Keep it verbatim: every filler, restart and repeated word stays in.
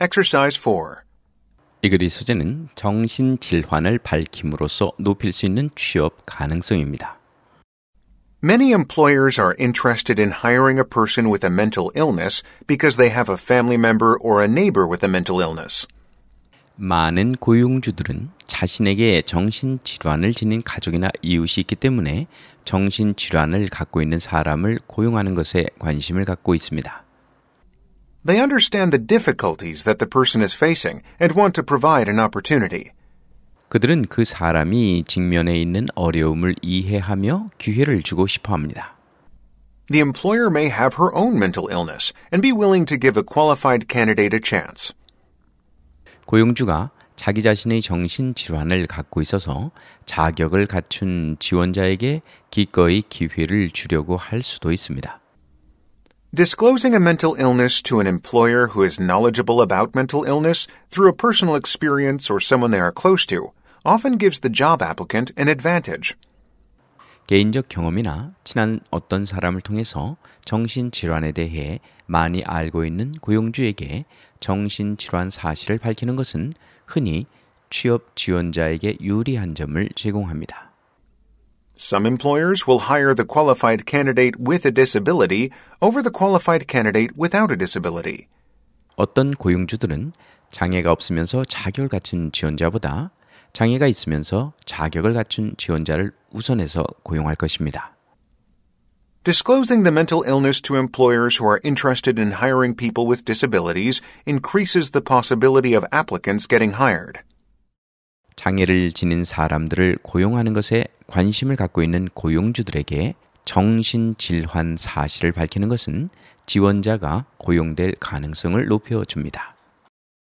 Exercise four. 이 글의 소재는 정신질환을 밝힘으로써 높일 수 있는 취업 가능성입니다. Many employers are interested in hiring a person with a mental illness because they have a family member or a neighbor with a mental illness. 많은 고용주들은 자신에게 정신질환을 지닌 가족이나 이웃이 있기 때문에 정신질환을 갖고 있는 사람을 고용하는 것에 관심을 갖고 있습니다. They understand the difficulties that the person is facing and want to provide an opportunity. 그들은 그 사람이 직면해 있는 어려움을 이해하며 기회를 주고 싶어 합니다. The employer may have her own mental illness and be willing to give a qualified candidate a chance. 고용주가 자기 자신의 정신질환을 갖고 있어서 자격을 갖춘 지원자에게 기꺼이 기회를 주려고 할 수도 있습니다. Disclosing a mental illness to an employer who is knowledgeable about mental illness through a personal experience or someone they are close to often gives the job applicant an advantage. 개인적 경험이나 친한 어떤 사람을 통해서 정신질환에 대해 많이 알고 있는 고용주에게 정신질환 사실을 밝히는 것은 흔히 취업 지원자에게 유리한 점을 제공합니다. Some employers will hire the qualified candidate with a disability over the qualified candidate without a disability. 어떤 고용주들은 장애가 없으면서 자격을 갖춘 지원자보다 장애가 있으면서 자격을 갖춘 지원자를 우선해서 고용할 것입니다. Disclosing the mental illness to employers who are interested in hiring people with disabilities increases the possibility of applicants getting hired. 장애를 지닌 사람들을 고용하는 것에 관심을 갖고 있는 고용주들에게 정신질환 사실을 밝히는 것은 지원자가 고용될 가능성을 높여줍니다.